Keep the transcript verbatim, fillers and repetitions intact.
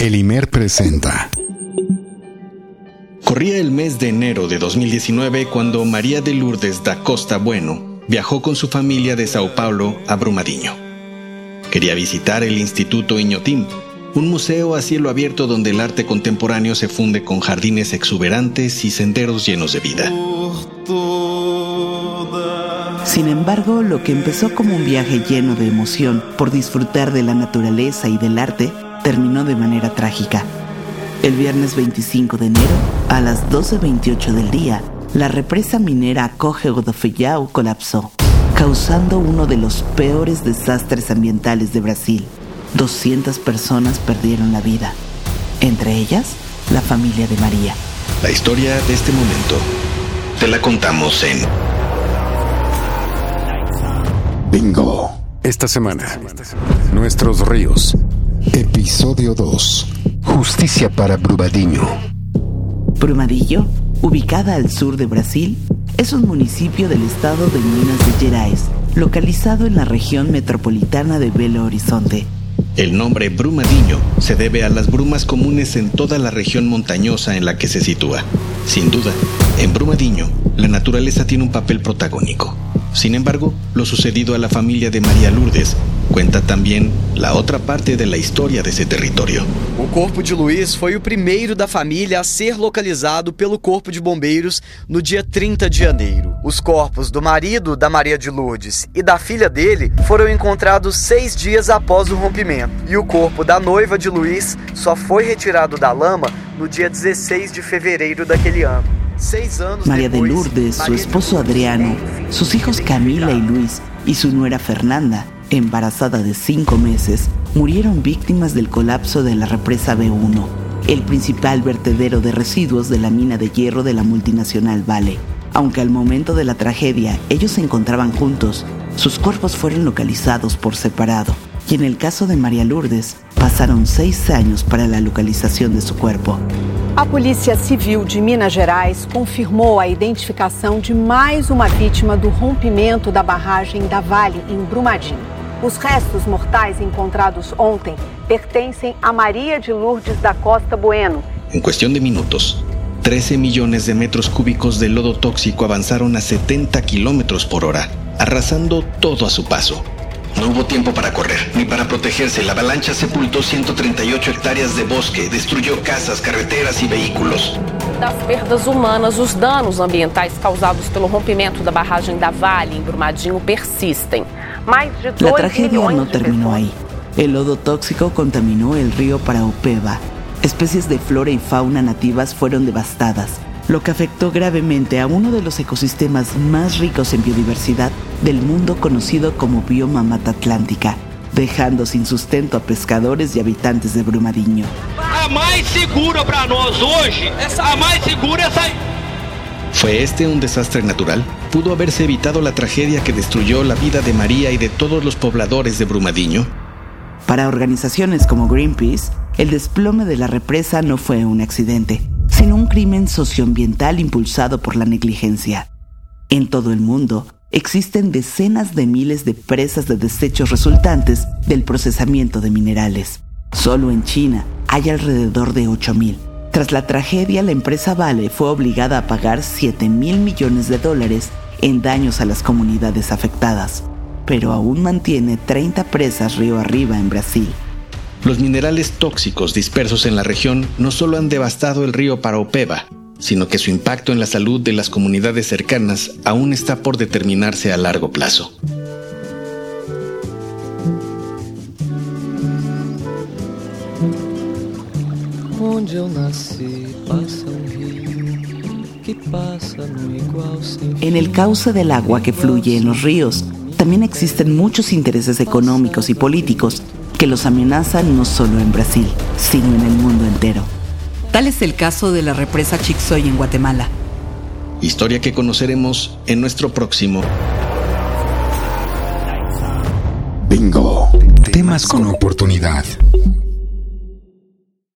El Imer presenta. Corría el mes de enero de dos mil diecinueve cuando María de Lourdes da Costa Bueno viajó con su familia de Sao Paulo a Brumadinho. Quería visitar el Instituto Inhotim, un museo a cielo abierto donde el arte contemporáneo se funde con jardines exuberantes y senderos llenos de vida. Sin embargo, lo que empezó como un viaje lleno de emoción por disfrutar de la naturaleza y del arte, terminó de manera trágica. El viernes veinticinco de enero, a las doce veintiocho del día, la represa minera Córrego do Feijão colapsó, causando uno de los peores desastres ambientales de Brasil. doscientas personas perdieron la vida, entre ellas la familia de María. La historia de este momento te la contamos en Bingo. Esta semana, Nuestros Ríos. Episodio dos. Justicia para Brumadinho. Brumadinho, ubicada al sur de Brasil, es un municipio del estado de Minas Gerais, localizado en la región metropolitana de Belo Horizonte. El nombre Brumadinho se debe a las brumas comunes en toda la región montañosa en la que se sitúa. Sin duda, en Brumadinho, la naturaleza tiene un papel protagónico. Sin embargo, lo sucedido a la familia de María Lourdes cuenta también la otra parte de la historia de ese territorio. O corpo de Luiz foi o primeiro da família a ser localizado pelo Corpo de Bombeiros no dia trinta de janeiro. Os corpos do marido da Maria de Lourdes e da filha dele foram encontrados seis dias após o rompimento. E o corpo da noiva de Luiz só foi retirado da lama no dia dezesseis de fevereiro daquele ano. María de Lourdes, su esposo Adriano, sus hijos Camila y Luis y su nuera Fernanda, embarazada de cinco meses, murieron víctimas del colapso de la represa B uno, el principal vertedero de residuos de la mina de hierro de la multinacional Vale. Aunque al momento de la tragedia ellos se encontraban juntos, sus cuerpos fueron localizados por separado. Y en el caso de María Lourdes, pasaron seis años para la localización de su cuerpo. A Polícia Civil de Minas Gerais confirmou a identificação de mais uma vítima do rompimento da barragem da Vale, em Brumadinho. Os restos mortais encontrados ontem pertencem a María de Lourdes da Costa Bueno. En cuestión de minutos, trece millones de metros cúbicos de lodo tóxico avanzaron a setenta kilómetros por hora, arrasando todo a su paso. No hubo tiempo para correr, ni para protegerse. La avalancha sepultó ciento treinta y ocho hectáreas de bosque, destruyó casas, carreteras y vehículos. Das perdas humanas, os danos ambientais causados pelo rompimento da barragem da Vale em Brumadinho persistem. Mais de La tragedia no terminó ahí. El lodo tóxico contaminó el río Paraopeba. Especies de flora y fauna nativas fueron devastadas, lo que afectó gravemente a uno de los ecosistemas más ricos en biodiversidad del mundo, conocido como bioma Mata Atlántica, dejando sin sustento a pescadores y habitantes de Brumadinho. A mais segura para nós hoje, a mais segura essa. ¿Fue este un desastre natural? ¿Pudo haberse evitado la tragedia que destruyó la vida de María y de todos los pobladores de Brumadinho? Para organizaciones como Greenpeace, el desplome de la represa no fue un accidente, sino un crimen socioambiental impulsado por la negligencia. En todo el mundo, existen decenas de miles de presas de desechos resultantes del procesamiento de minerales. Solo en China hay alrededor de ocho mil. Tras la tragedia, la empresa Vale fue obligada a pagar siete mil millones de dólares en daños a las comunidades afectadas, pero aún mantiene treinta presas río arriba en Brasil. Los minerales tóxicos dispersos en la región no solo han devastado el río Paraopeba, sino que su impacto en la salud de las comunidades cercanas aún está por determinarse a largo plazo. En el cauce del agua que fluye en los ríos, también existen muchos intereses económicos y políticos que los amenazan no solo en Brasil, sino en el mundo entero. Tal es el caso de la represa Chixoy en Guatemala. Historia que conoceremos en nuestro próximo Bingo. Temas con oportunidad.